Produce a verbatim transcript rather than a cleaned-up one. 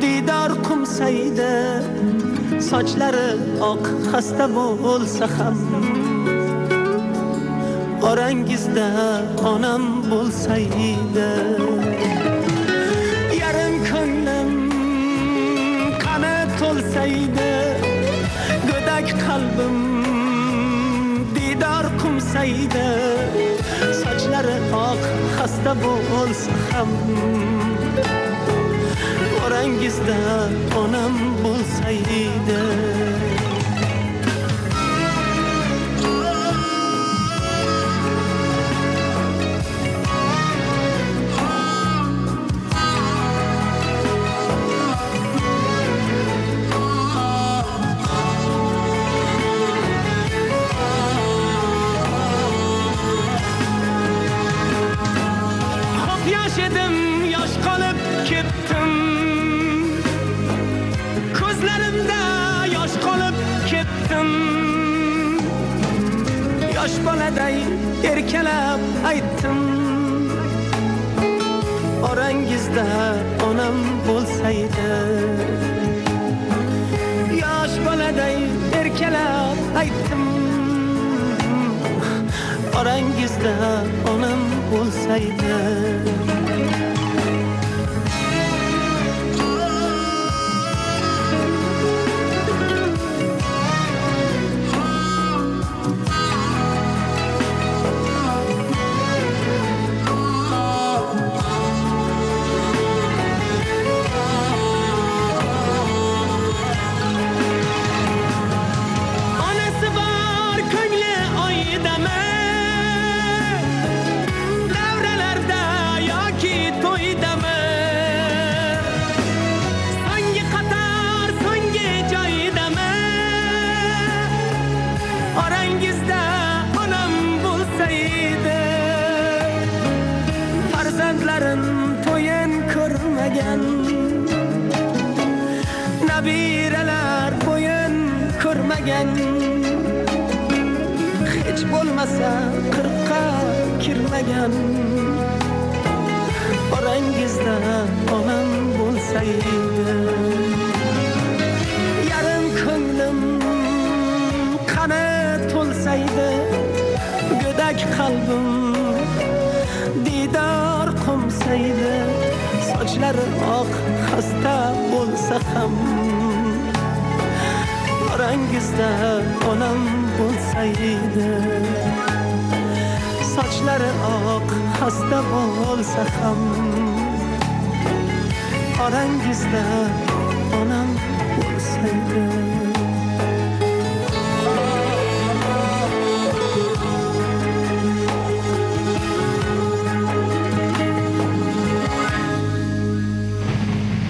didor qumsaydi, sochlari oq xasta bo'lsa ham, orangizda onam bo'lsaydi. Yarim ko'nglim qani to'lsaydi, go'dak qalbim didor qumsaydi, sochlari oq xasta bo'lsa ham, orangizda onam bo'lsaydi. Yaşadım, yaş kalıp gittim. Gözlerimde yaş kalıp gittim. Yaş baladay erkelep ayttim. Orangizda onam bo'lsaydi. Yaş baladay erkelep ayttim. Orangizda onam bo'lsaydi. Orangizda onam bo'lsaydi. Farzandlarim to'yin ko'rmagan, nabiralar bo'yin ko'rmagan, hech bo'lmasa qirqqa kirmagan. Orangizda onam bo'lsaydi. Yarim ko'nglim qani to'lsaydi, go'dak qalbim didor qumsaydi, sochlari oq xasta bo'lsa ham, orangizda onam bo'lsaydi. Sochlari oq xasta bo'lsa ham, orangizda onam bo'lsaydi.